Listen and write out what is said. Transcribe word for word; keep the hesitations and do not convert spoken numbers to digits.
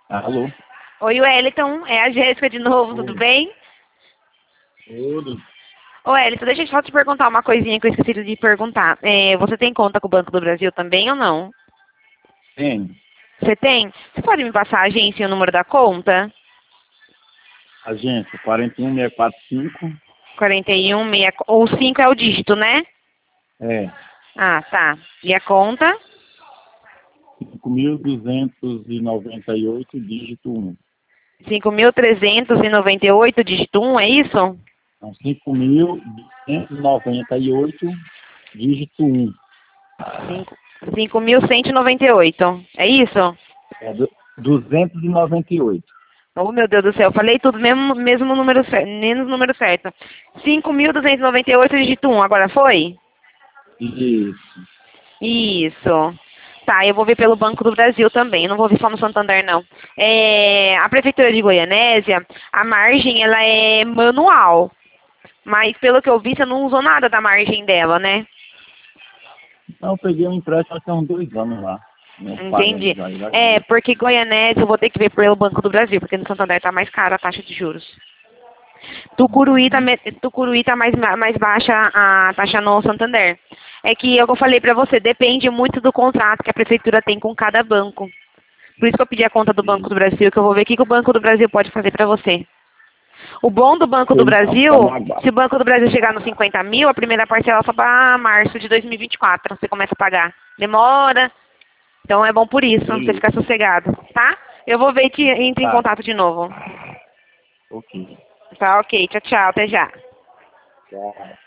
Alô? Oi, Wellington, é a Jéssica de novo, tudo Oi. bem? Tudo. Ô, Wellington, deixa eu só te perguntar uma coisinha que eu esqueci de perguntar. É, você tem conta com o Banco do Brasil também ou não? Tem. Você tem? Você pode me passar a agência e o número da conta? Agência quatro um seis quatro cinco. quarenta e um, meia, ou cinco é o dígito, né? É. Ah, tá. E a conta? cinco mil duzentos e noventa e oito, dígito um. cinco mil trezentos e noventa e oito, dígito um, é isso? Então, cinco mil duzentos e noventa e oito, dígito um. cinco mil cento e noventa e oito, é isso? É du- duzentos e noventa e oito. Oh, meu Deus do céu, falei tudo, mesmo, mesmo número certo, menos número certo. cinco mil duzentos e noventa e oito, dígito um, agora foi? Isso. Isso. Tá, eu vou ver pelo Banco do Brasil também, eu não vou ver só no Santander, não. É, a Prefeitura de Goianésia, a margem, ela é manual. Mas, pelo que eu vi, você não usou nada da margem dela, né? Então, eu peguei um empréstimo há uns dois anos lá. Não pagando Entendi. já, já É, deu. porque Goianésia eu vou ter que ver pelo Banco do Brasil, porque no Santander tá mais cara a taxa de juros. Tucuruí tá, Uhum. me- Tucuruí tá mais, ma- mais baixa a taxa no Santander. É que, é o que eu falei pra você, depende muito do contrato que a prefeitura tem com cada banco. Por isso que eu pedi a conta do Banco Sim. do Brasil, que eu vou ver o que, que o Banco do Brasil pode fazer pra você. O bom do Banco do Então, tá no Brasil, aguardo. se o Banco do Brasil chegar nos cinquenta mil, a primeira parcela só para março de dois mil e vinte e quatro. Você começa a pagar. Demora, então é bom por isso, você Beleza. ficar sossegado, tá? Eu vou ver e te entro em Tá. contato de novo. Ok. Tá, ok. Tchau, tchau. Até já. Tchau.